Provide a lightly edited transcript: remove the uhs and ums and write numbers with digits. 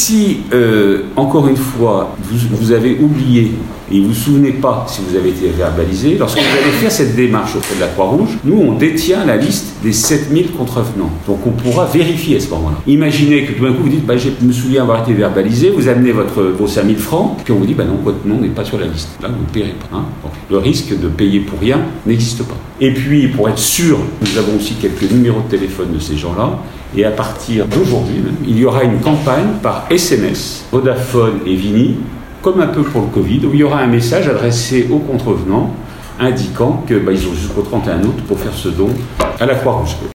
si, encore une fois, vous avez oublié et vous ne vous souvenez pas si vous avez été verbalisé, lorsque vous allez faire cette démarche auprès de la Croix-Rouge, nous, on détient la liste des 7000 contrevenants. Donc, on pourra vérifier à ce moment-là. Imaginez que tout d'un coup, vous dites, je me souviens avoir été verbalisé, vous amenez vos 5000 francs, puis on vous dit, non, votre nom n'est pas sur la liste. Là, vous ne paierez pas. Donc, le risque de payer pour rien n'existe pas. Et puis, pour être sûr, nous avons aussi quelques numéros de téléphone de ces gens-là. Et à partir d'aujourd'hui même, il y aura une campagne par SMS, Vodafone et Vini, comme un peu pour le Covid, où il y aura un message adressé aux contrevenants indiquant qu'ils ont jusqu'au 31 août pour faire ce don à la Croix-Rouge.